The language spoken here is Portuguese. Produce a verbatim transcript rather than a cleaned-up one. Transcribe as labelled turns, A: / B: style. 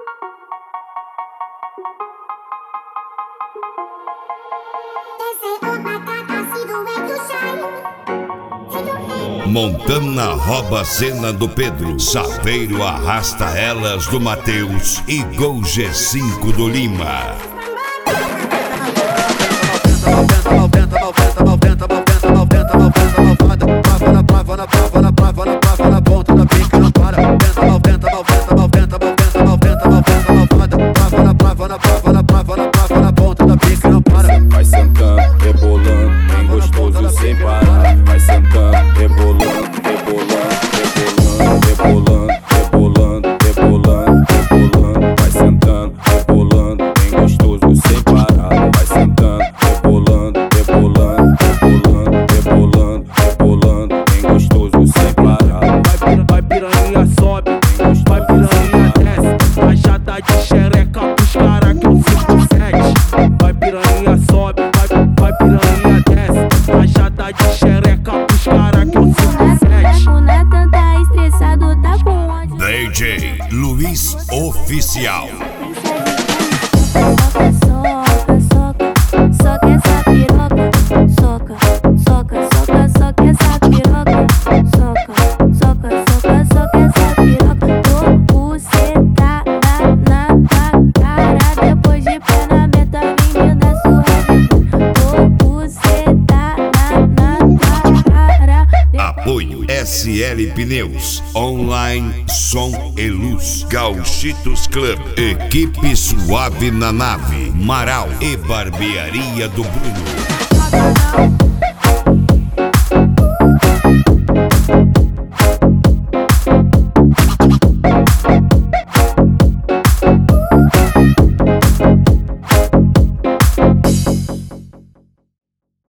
A: Montana rouba a cena do Pedro, Saveiro arrasta elas do Matheus e Gol G cinco do Lima.
B: Vai sentando, rebolando, bem gostoso sem parar. Vai sentando, rebolando, rebolando, rebolando, rebolando, rebolando, rebolando. Vai sentando, rebolando, bem gostoso sem parar. Vai sentando, rebolando, rebolando, rebolando, rebolando, rebolando, bem gostoso sem parar.
C: Vai, vai piranha sobe, vai piranha desce, rajada de xereca pros cara que eu cinco sete. Vai piranha sobe, vai, vai piranha desce, rajada de xereca pros cara que eu cinco sete.
D: O Nathan tá estressado, tá com ódio.
A: D J Luiz Oficial.
D: Soca, soca, soca essa piroca. Soca, soca, soca, soca essa piroca. Soca, soca, soca, soca essa piroca. Tô buceta na, na tua cara. Depois de pé na meta, menina sua. Tô buceta na, na tua cara.
A: Apoio S L Pneus, Online Som e Luz, Gauchitos Club, Equipe Suave na Nave, Marau e Barbearia do Bruno.